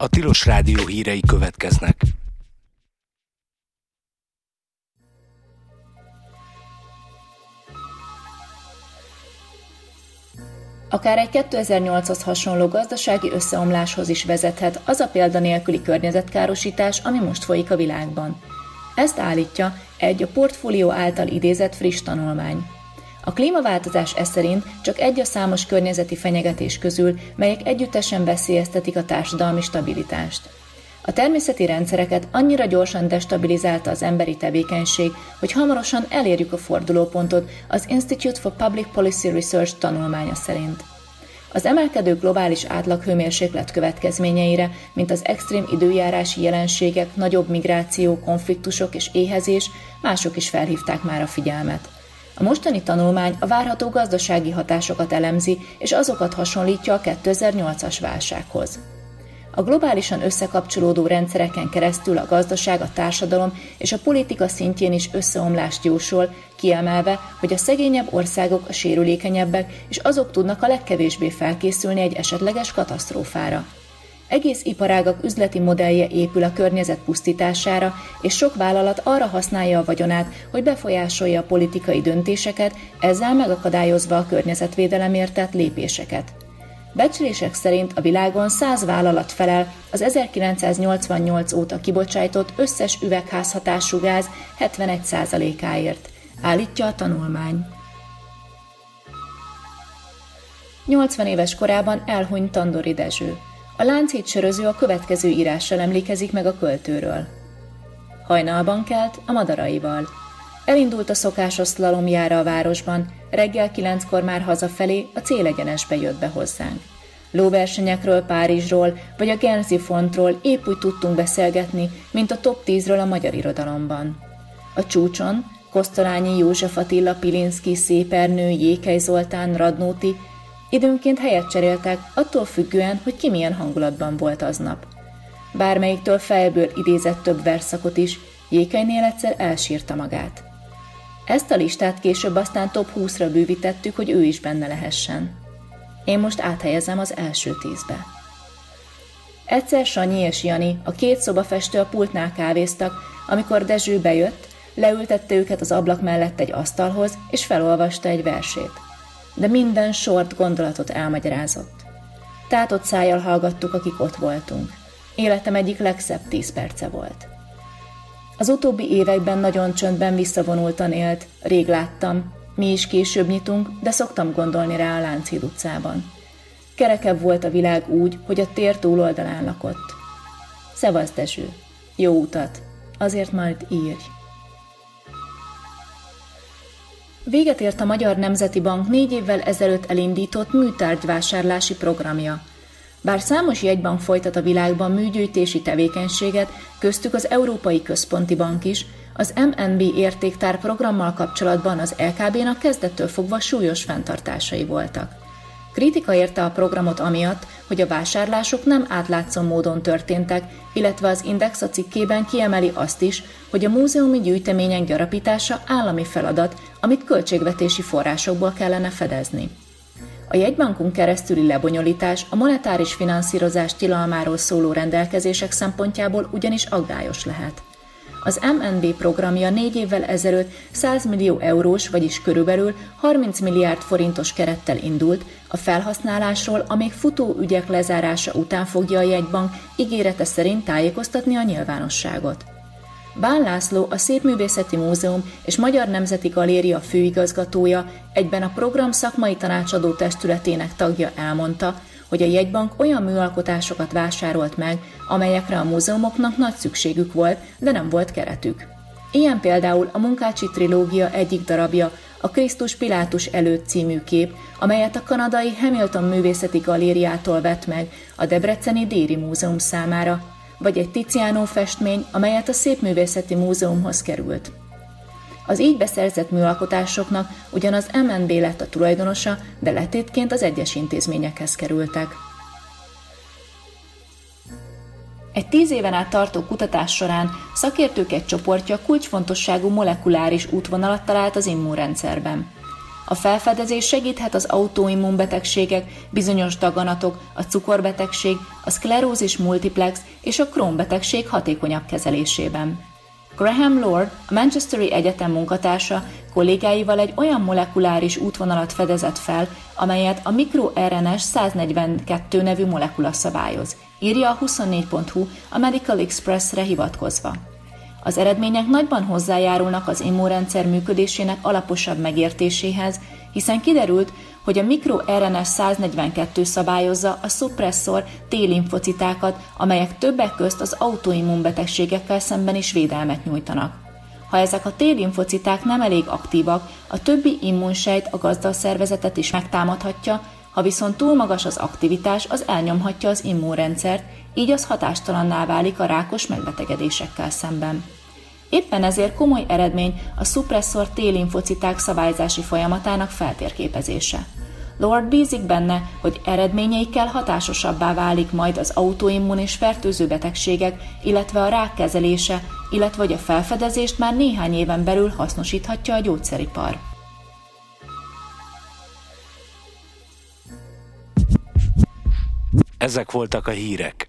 A Tilos Rádió hírei következnek. Akár egy 2008-hoz hasonló gazdasági összeomláshoz is vezethet az a példanélküli környezetkárosítás, ami most folyik a világban. Ezt állítja egy a Portfolio által idézett friss tanulmány. A klímaváltozás szerint csak egy a számos környezeti fenyegetés közül, melyek együttesen veszélyeztetik a társadalmi stabilitást. A természeti rendszereket annyira gyorsan destabilizálta az emberi tevékenység, hogy hamarosan elérjük a fordulópontot az Institute for Public Policy Research tanulmánya szerint. Az emelkedő globális átlaghőmérséklet következményeire, mint az extrém időjárási jelenségek, nagyobb migráció, konfliktusok és éhezés, mások is felhívták már a figyelmet. A mostani tanulmány a várható gazdasági hatásokat elemzi, és azokat hasonlítja a 2008-as válsághoz. A globálisan összekapcsolódó rendszereken keresztül a gazdaság, a társadalom és a politika szintjén is összeomlást jósol, kiemelve, hogy a szegényebb országok a sérülékenyebbek, és azok tudnak a legkevésbé felkészülni egy esetleges katasztrófára. Egész iparágak üzleti modellje épül a környezet pusztítására, és sok vállalat arra használja a vagyonát, hogy befolyásolja a politikai döntéseket, ezzel megakadályozva a környezetvédelemért tett lépéseket. Becslések szerint a világon 100 vállalat felel az 1988 óta kibocsájtott összes üvegházhatású gáz 71%-áért, állítja a tanulmány. 80 éves korában elhunyt Tandori Dezső. A Lánchíd söröző a következő írással emlékezik meg a költőről. Hajnalban kelt a madaraival. Elindult a szokásos szlalomjára a városban, reggel 9-kor már hazafelé a célegyenesbe jött be hozzánk. Lóversenyekről, Párizsról vagy a Genzi Frontról épp úgy tudtunk beszélgetni, mint a top 10-ről a magyar irodalomban. A csúcson Kosztolányi, József Attila, Pilinszky, Szépernő, Jékely Zoltán, Radnóti időnként helyet cseréltek, attól függően, hogy ki milyen hangulatban volt aznap. Bármelyiktől fejből idézett több versszakot is, Jékelynél egyszer elsírta magát. Ezt a listát később aztán top 20-ra bővítettük, hogy ő is benne lehessen. Én most áthelyezem az első 10-be. Egyszer Sanyi és Jani, a két szobafestő a pultnál kávéztak, amikor Dezső bejött, leültette őket az ablak mellett egy asztalhoz, és felolvasta egy versét. De minden sort, gondolatot elmagyarázott. Tátott szájjal hallgattuk, akik ott voltunk. Életem egyik legszebb 10 perce volt. Az utóbbi években nagyon csöndben visszavonultan élt, rég láttam, mi is később nyitunk, de szoktam gondolni rá a Lánchíd utcában. Kerekebb volt a világ úgy, hogy a tér túloldalán lakott. Szevasz, Dezső! Jó utat! Azért majd írj! Véget ért a Magyar Nemzeti Bank 4 évvel ezelőtt elindított műtárgyvásárlási programja. Bár számos jegybank folytat a világban műgyűjtési tevékenységet, köztük az Európai Központi Bank is, az MNB értéktár programmal kapcsolatban az LKB-nak kezdettől fogva súlyos fenntartásai voltak. Kritika érte a programot amiatt, hogy a vásárlások nem átlátszó módon történtek, illetve az Index a cikkében kiemeli azt is, hogy a múzeumi gyűjtemények gyarapítása állami feladat, amit költségvetési forrásokból kellene fedezni. A jegybankon keresztüli lebonyolítás a monetáris finanszírozás tilalmáról szóló rendelkezések szempontjából ugyanis aggályos lehet. Az MNB programja 4 évvel ezelőtt 100 millió eurós, vagyis körülbelül 30 milliárd forintos kerettel indult, a felhasználásról a még futó ügyek lezárása után fogja a jegybank ígérete szerint tájékoztatni a nyilvánosságot. Bán László, a Szépművészeti Múzeum és Magyar Nemzeti Galéria főigazgatója, egyben a program szakmai tanácsadó testületének tagja elmondta, hogy a jegybank olyan műalkotásokat vásárolt meg, amelyekre a múzeumoknak nagy szükségük volt, de nem volt keretük. Ilyen például a Munkácsi trilógia egyik darabja, a Krisztus Pilátus előtt című kép, amelyet a kanadai Hamilton Művészeti Galériától vett meg a debreceni Déri Múzeum számára, vagy egy Tiziano festmény, amelyet a Szépművészeti Múzeumhoz került. Az így beszerzett műalkotásoknak ugyanaz MNB lett a tulajdonosa, de letétként az egyes intézményekhez kerültek. Egy 10 éven át tartó kutatás során szakértők egy csoportja kulcsfontosságú molekuláris útvonalat talált az immunrendszerben. A felfedezés segíthet az autoimmunbetegségek, bizonyos daganatok, a cukorbetegség, a szklerózis multiplex és a Crohn-betegség hatékonyabb kezelésében. Graham Lord, a Manchesteri Egyetem munkatársa kollégáival egy olyan molekuláris útvonalat fedezett fel, amelyet a mikroRNS 142 nevű molekula szabályoz, írja a 24.hu a Medical Expressre hivatkozva. Az eredmények nagyban hozzájárulnak az immunrendszer működésének alaposabb megértéséhez, hiszen kiderült, hogy a mikroRNS 142 szabályozza a szupresszor T-limfocitákat, amelyek többek közt az autoimmunbetegségekkel szemben is védelmet nyújtanak. Ha ezek a T-limfociták nem elég aktívak, a többi immunsejt a gazdaszervezetet is megtámadhatja, ha viszont túl magas az aktivitás, az elnyomhatja az immunrendszert, így az hatástalanná válik a rákos megbetegedésekkel szemben. Éppen ezért komoly eredmény a szupresszor T-limfociták szabályzási folyamatának feltérképezése. Lord bízik benne, hogy eredményeikkel hatásosabbá válik majd az autoimmun és fertőző betegségek, illetve a rák kezelése, illetve hogy a felfedezést már néhány éven belül hasznosíthatja a gyógyszeripar. Ezek voltak a hírek.